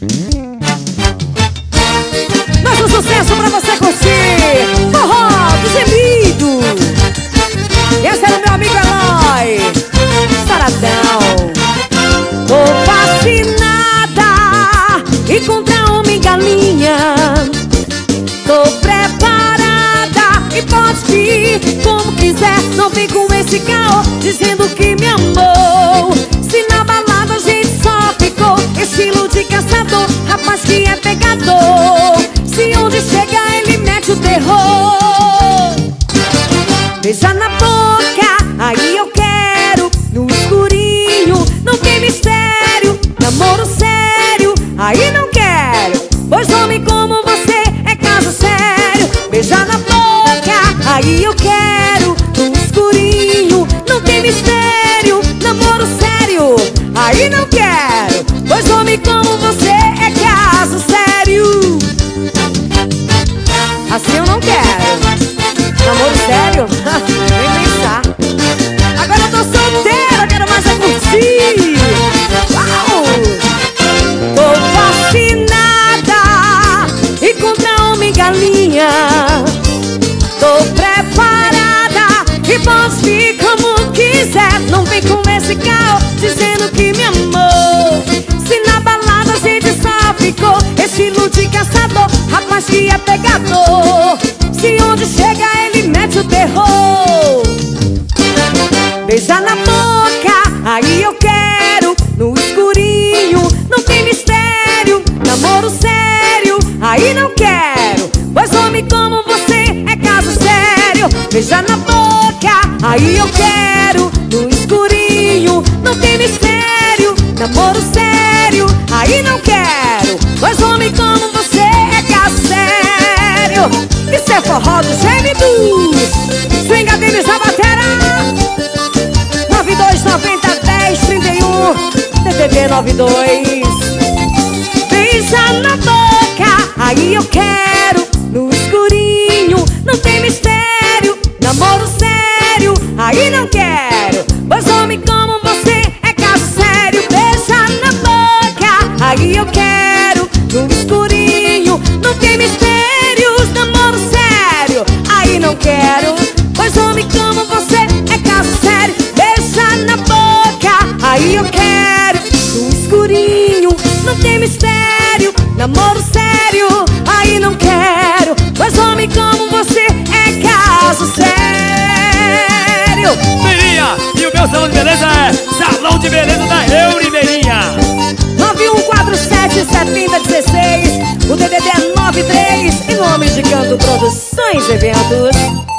Mais um sucesso pra você curtir. Forró do Gemido. Esse é o meu amigo Eloy Saradão. Tô fascinada e contra homem galinha. Tô preparada e pode vir como quiser. Não vem com esse caô dizendo que me amou. Se na balada a gente só ficou estilo de caçador, rapaz que é pegador. Se onde chega ele mete o terror. Beija na boca, aí eu quero. No escurinho, não tem mistério. Namoro sério, aí não quero. Pois homem como você é caso sério. Beija na boca, aí eu quero. No escurinho, não tem mistério. Namoro sério, aí não quero. Pois homem como você é caso sério. Assim eu não quero. Namoro sério? Nem pensar. Agora eu tô solteira, quero mais é curtir. Uau! Tô fascinada e contra homem galinha. Tô preparada e posso vir como quiser. Não vem com esse caô dizendo que me amou. Se na balada a gente só ficou estilo de caçador, rapaz que é pegador. Se onde chega ele mete o terror. Beija na boca, aí eu quero. No escurinho, não tem mistério. Namoro sério, aí não quero. Pois homem como você é caso sério. Beija na boca, aí eu quero. No escurinho, não tem mistério. Namoro sério, aí não quero. Pois homem como você é caso sério. Isso é forró do Gemido. Swinga deles a batera. 92901031 TTV 92. Beija na boca, aí eu quero. No escurinho, não tem mistério. Namoro sério, aí não quero. Pois homem como você é caso sério. Beija na boca, aí eu quero. No escurinho, não tem mistérios. Namoro sério, aí não quero. Pois homem como você é caso sério. Beija na boca, aí eu quero. No escurinho, não tem mistério. Namoro sério, aí não quero. Pois homem como você é caso sério. Meirinha, e o meu salão de beleza é Salão de Beleza da Eurimeirinha. 91477016. O DDD é 93. Em nome de Canto Produções Eventos.